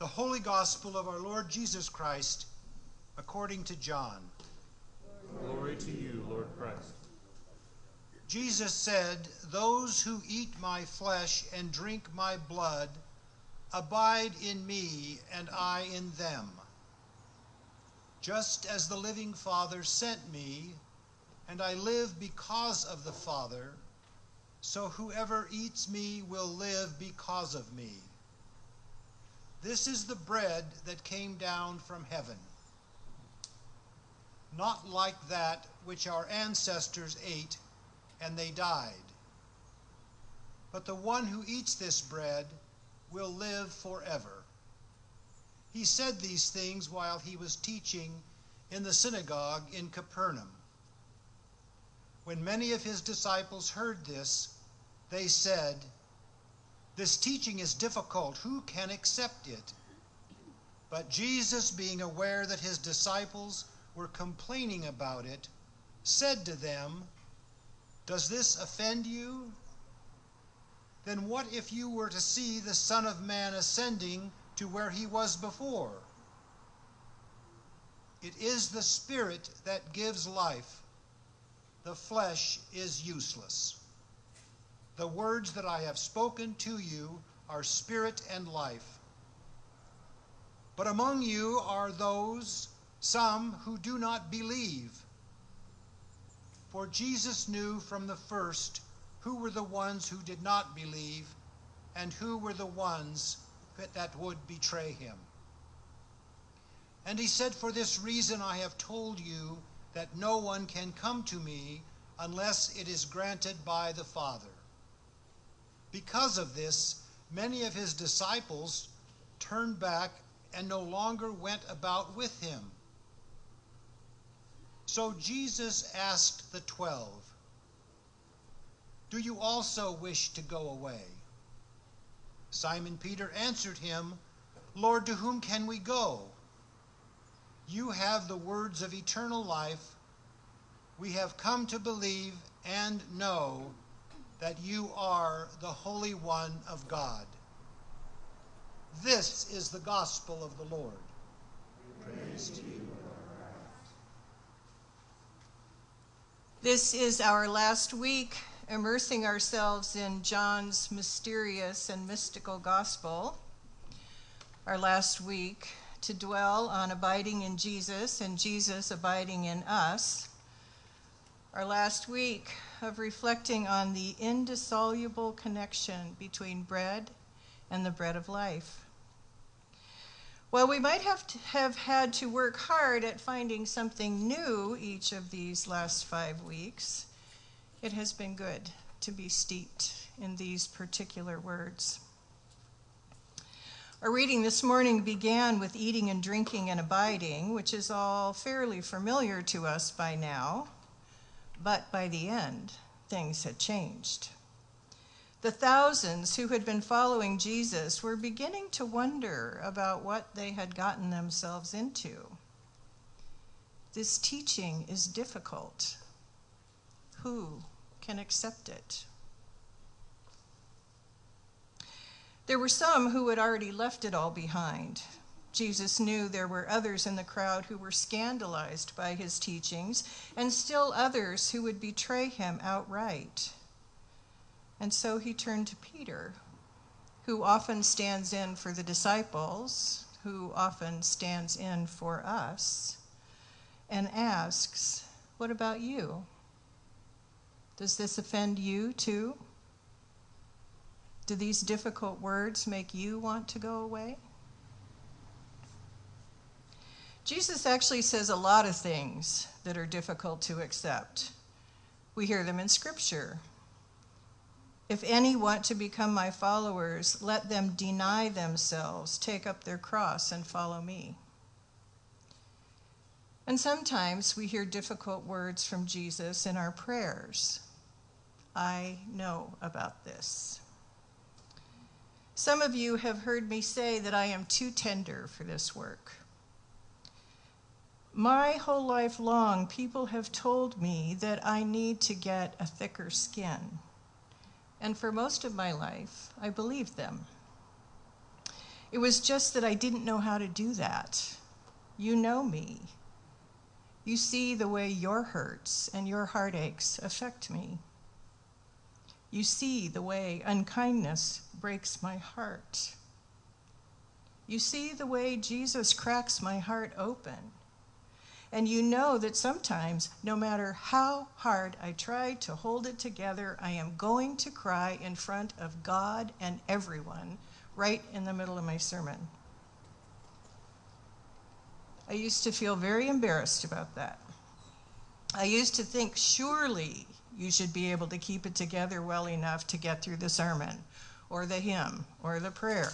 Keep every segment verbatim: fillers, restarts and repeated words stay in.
The Holy Gospel of our Lord Jesus Christ, according to John. Glory to you, Lord Christ. Jesus said, "Those who eat my flesh and drink my blood abide in me, and I in them. Just as the living Father sent me, and I live because of the Father, so whoever eats me will live because of me. This is the bread that came down from heaven, not like that which our ancestors ate, and they died. But the one who eats this bread will live forever." He said these things while he was teaching in the synagogue in Capernaum. When many of his disciples heard this, they said, "This teaching is difficult. Who can accept it?" But Jesus, being aware that his disciples were complaining about it, said to them, "Does this offend you? Then what if you were to see the Son of Man ascending to where he was before? It is the Spirit that gives life. The flesh is useless. The words that I have spoken to you are spirit and life. But among you are those, some who do not believe." For Jesus knew from the first who were the ones who did not believe and who were the ones that would betray him. And he said, "For this reason I have told you that no one can come to me unless it is granted by the Father." Because of this, many of his disciples turned back and no longer went about with him. So Jesus asked the twelve, "Do you also wish to go away?" Simon Peter answered him, "Lord, to whom can we go? You have the words of eternal life. We have come to believe and know that you are the Holy One of God." This is the gospel of the Lord. Praise to you, Lord. This is our last week immersing ourselves in John's mysterious and mystical gospel. Our last week to dwell on abiding in Jesus and Jesus abiding in us. Our last week of reflecting on the indissoluble connection between bread and the bread of life. While we might have to have had to work hard at finding something new each of these last five weeks, it has been good to be steeped in these particular words. Our reading this morning began with eating and drinking and abiding, which is all fairly familiar to us by now, but by the end, things had changed. The thousands who had been following Jesus were beginning to wonder about what they had gotten themselves into. This teaching is difficult. Who can accept it? There were some who had already left it all behind. Jesus knew there were others in the crowd who were scandalized by his teachings, and still others who would betray him outright. And so he turned to Peter, who often stands in for the disciples, who often stands in for us, and asks, "What about you? Does this offend you too? Do these difficult words make you want to go away?" Jesus actually says a lot of things that are difficult to accept. We hear them in Scripture. "If any want to become my followers, let them deny themselves, take up their cross, and follow me." And sometimes we hear difficult words from Jesus in our prayers. I know about this. Some of you have heard me say that I am too tender for this work. My whole life long, people have told me that I need to get a thicker skin. And for most of my life, I believed them. It was just that I didn't know how to do that. You know me. You see the way your hurts and your heartaches affect me. You see the way unkindness breaks my heart. You see the way Jesus cracks my heart open. And you know that sometimes, no matter how hard I try to hold it together, I am going to cry in front of God and everyone right in the middle of my sermon. I used to feel very embarrassed about that. I used to think, surely you should be able to keep it together well enough to get through the sermon, or the hymn, or the prayer.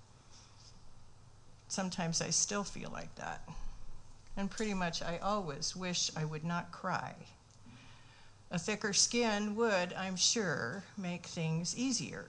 Sometimes I still feel like that. And pretty much I always wish I would not cry. A thicker skin would, I'm sure, make things easier.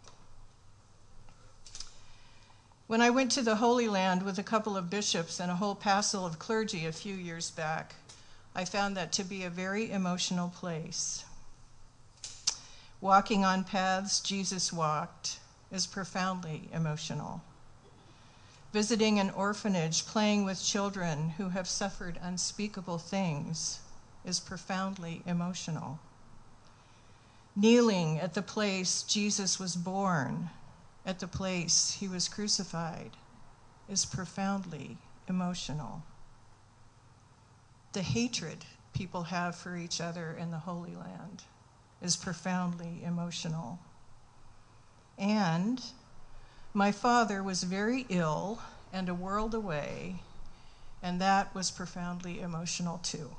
When I went to the Holy Land with a couple of bishops and a whole passel of clergy a few years back, I found that to be a very emotional place. Walking on paths Jesus walked is profoundly emotional. Visiting an orphanage, playing with children who have suffered unspeakable things is profoundly emotional. Kneeling at the place Jesus was born, at the place he was crucified, is profoundly emotional. The hatred people have for each other in the Holy Land is profoundly emotional. And my father was very ill and a world away, and that was profoundly emotional too.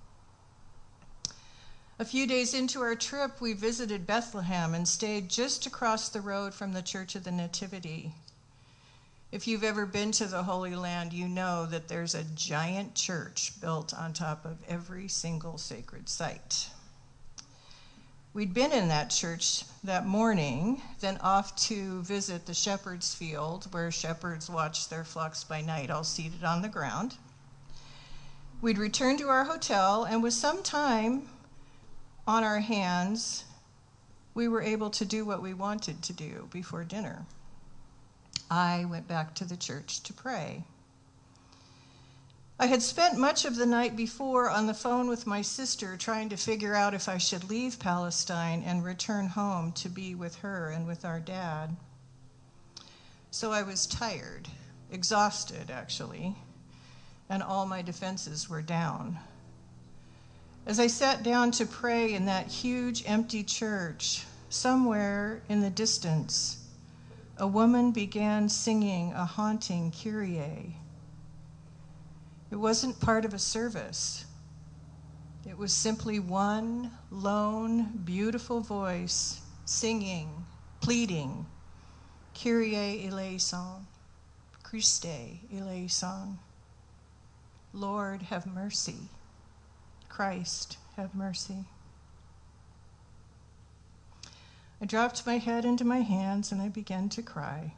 A few days into our trip, we visited Bethlehem and stayed just across the road from the Church of the Nativity. If you've ever been to the Holy Land, you know that there's a giant church built on top of every single sacred site. We'd been in that church that morning, then off to visit the shepherd's field, where shepherds watch their flocks by night, all seated on the ground. We'd returned to our hotel, and with some time on our hands, we were able to do what we wanted to do before dinner. I went back to the church to pray. I had spent much of the night before on the phone with my sister trying to figure out if I should leave Palestine and return home to be with her and with our dad. So I was tired, exhausted actually, and all my defenses were down. As I sat down to pray in that huge empty church, somewhere in the distance, a woman began singing a haunting Kyrie. It wasn't part of a service. It was simply one lone, beautiful voice singing, pleading, Kyrie eleison, Christe eleison. Lord, have mercy. Christ, have mercy. I dropped my head into my hands and I began to cry.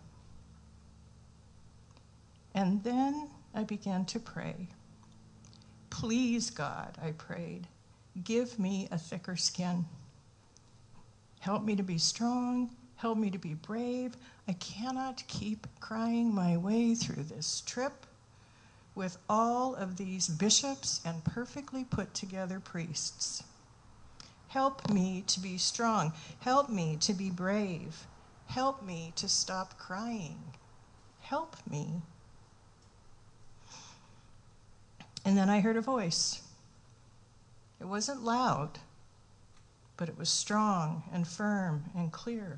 And then I began to pray. Please, God, I prayed, give me a thicker skin. Help me to be strong. Help me to be brave. I cannot keep crying my way through this trip with all of these bishops and perfectly put together priests. Help me to be strong. Help me to be brave. Help me to stop crying. Help me. And then I heard a voice. It wasn't loud, but it was strong and firm and clear.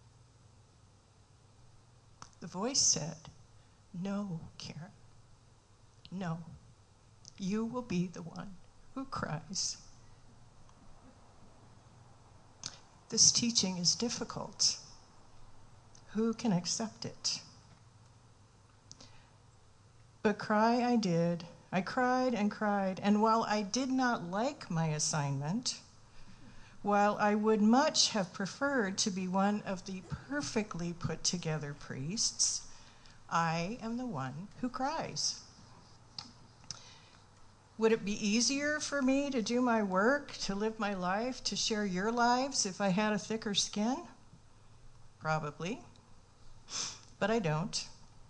The voice said, "No, Karen. No, you will be the one who cries." This teaching is difficult. Who can accept it? But cry I did. I cried and cried, and while I did not like my assignment, while I would much have preferred to be one of the perfectly put together priests, I am the one who cries. Would it be easier for me to do my work, to live my life, to share your lives if I had a thicker skin? Probably, but I don't.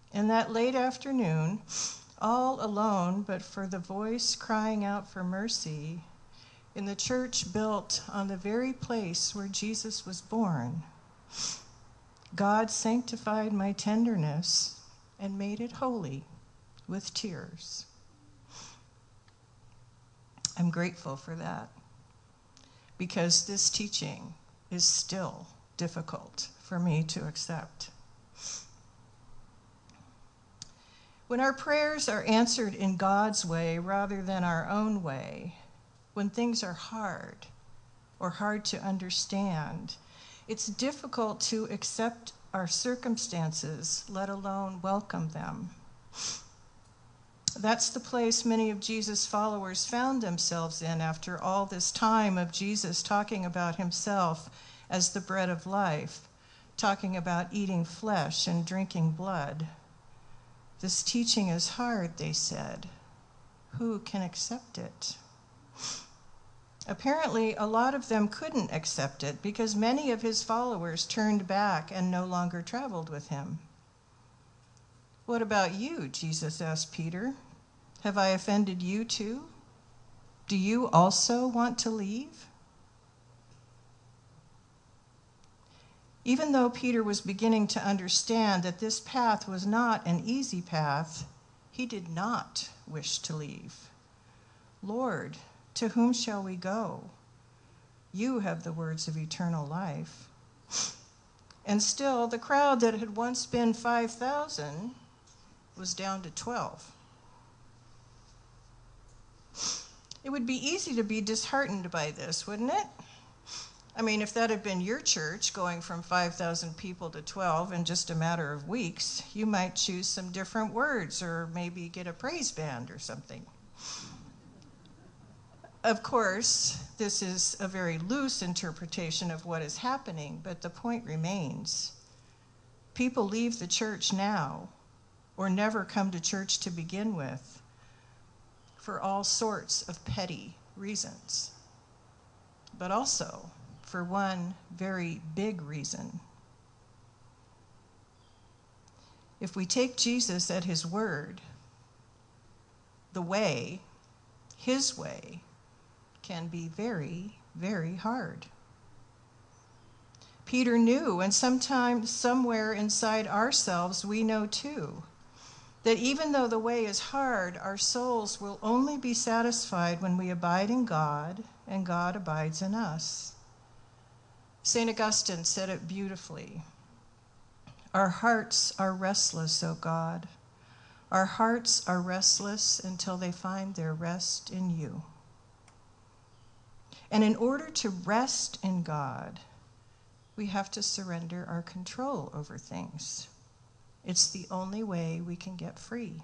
And that late afternoon, all alone but for the voice crying out for mercy, in the church built on the very place where Jesus was born, God sanctified my tenderness and made it holy with tears. I'm grateful for that, because this teaching is still difficult for me to accept. When our prayers are answered in God's way rather than our own way, when things are hard or hard to understand, it's difficult to accept our circumstances, let alone welcome them. That's the place many of Jesus' followers found themselves in after all this time of Jesus talking about himself as the bread of life, talking about eating flesh and drinking blood. This teaching is hard, they said. Who can accept it? Apparently, a lot of them couldn't accept it because many of his followers turned back and no longer traveled with him. What about you? Jesus asked Peter. Have I offended you too? Do you also want to leave? Even though Peter was beginning to understand that this path was not an easy path, he did not wish to leave. Lord, to whom shall we go? You have the words of eternal life. And still, the crowd that had once been five thousand was down to twelve. It would be easy to be disheartened by this, wouldn't it? I mean, if that had been your church, going from five thousand people to twelve in just a matter of weeks, you might choose some different words or maybe get a praise band or something. Of course, this is a very loose interpretation of what is happening, but the point remains. People leave the church now, or never come to church to begin with, for all sorts of petty reasons, but also for one very big reason. If we take Jesus at his word, the way, his way, can be very, very hard. Peter knew, and sometimes somewhere inside ourselves we know too, that even though the way is hard, our souls will only be satisfied when we abide in God and God abides in us. Saint Augustine said it beautifully. Our hearts are restless, O God. Our hearts are restless until they find their rest in you. And in order to rest in God, we have to surrender our control over things. It's the only way we can get free.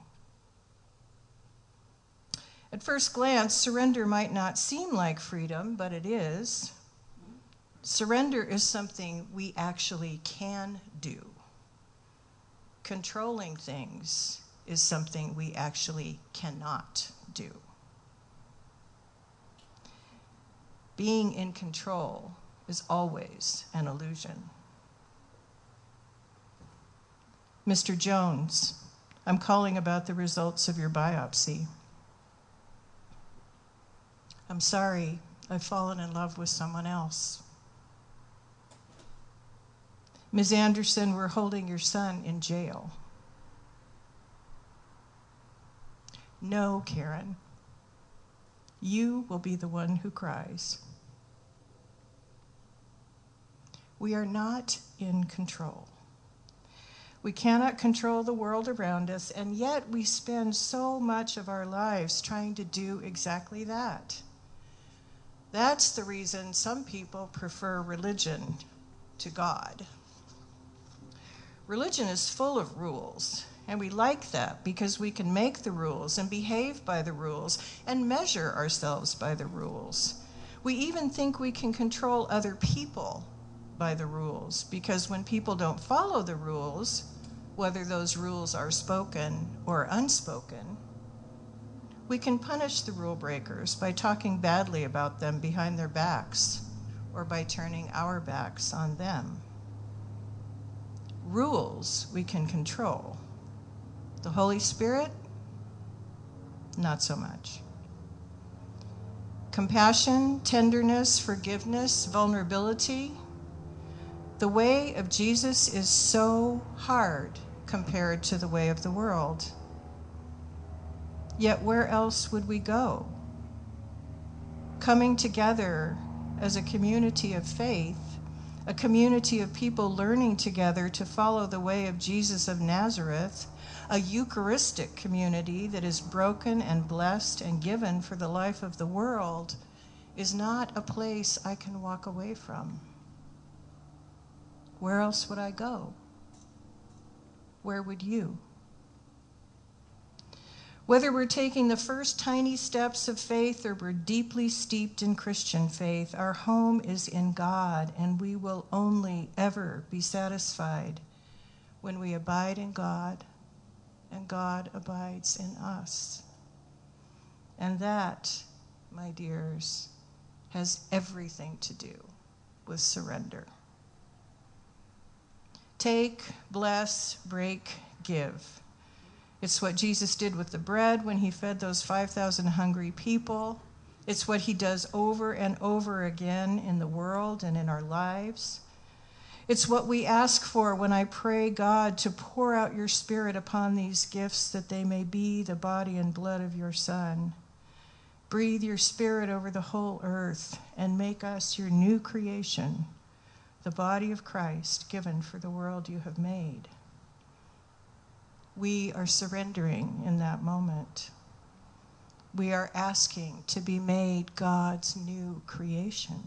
At first glance, surrender might not seem like freedom, but it is. Surrender is something we actually can do. Controlling things is something we actually cannot do. Being in control is always an illusion. Mister Jones, I'm calling about the results of your biopsy. I'm sorry, I've fallen in love with someone else. Miz Anderson, we're holding your son in jail. No, Karen. You will be the one who cries. We are not in control. We cannot control the world around us, and yet we spend so much of our lives trying to do exactly that. That's the reason some people prefer religion to God. Religion is full of rules, and we like that because we can make the rules and behave by the rules and measure ourselves by the rules. We even think we can control other people by the rules, because when people don't follow the rules, whether those rules are spoken or unspoken, we can punish the rule breakers by talking badly about them behind their backs or by turning our backs on them. Rules we can control, The Holy Spirit? Not so much. Compassion, tenderness, forgiveness, vulnerability. The way of Jesus is so hard compared to the way of the world. Yet where else would we go? Coming together as a community of faith, a community of people learning together to follow the way of Jesus of Nazareth, a Eucharistic community that is broken and blessed and given for the life of the world, is not a place I can walk away from. Where else would I go? Where would you? Whether we're taking the first tiny steps of faith or we're deeply steeped in Christian faith, our home is in God, and we will only ever be satisfied when we abide in God and God abides in us. And that, my dears, has everything to do with surrender. Take, bless, break, give. It's what Jesus did with the bread when he fed those five thousand hungry people. It's what he does over and over again in the world and in our lives. It's what we ask for when I pray, God, to pour out your Spirit upon these gifts that they may be the body and blood of your Son. Breathe your Spirit over the whole earth and make us your new creation, the body of Christ given for the world you have made. We are surrendering in that moment. We are asking to be made God's new creation.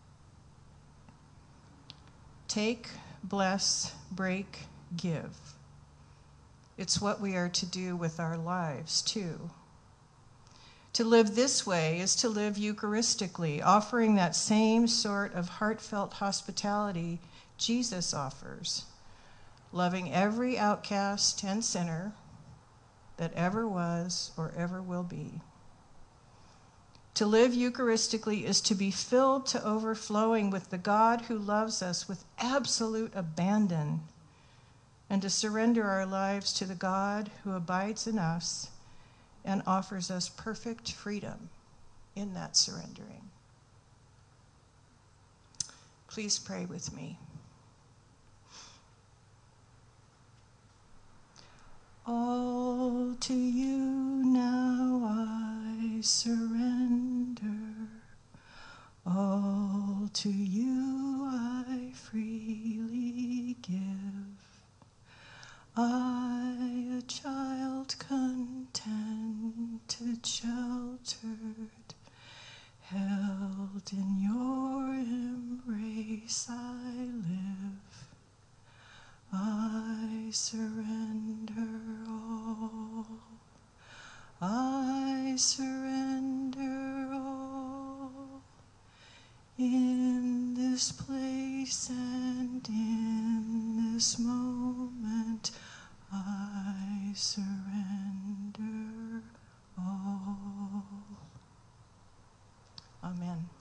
Take, bless, break, give. It's what we are to do with our lives, too. To live this way is to live Eucharistically, offering that same sort of heartfelt hospitality Jesus offers, loving every outcast and sinner that ever was or ever will be. To live Eucharistically is to be filled to overflowing with the God who loves us with absolute abandon, and to surrender our lives to the God who abides in us and offers us perfect freedom in that surrendering. Please pray with me. All to you now I surrender, all to you I freely give. I, a child contented, sheltered, held in your embrace I live. I surrender all, I surrender all, in this place and in this moment, I surrender all. Amen.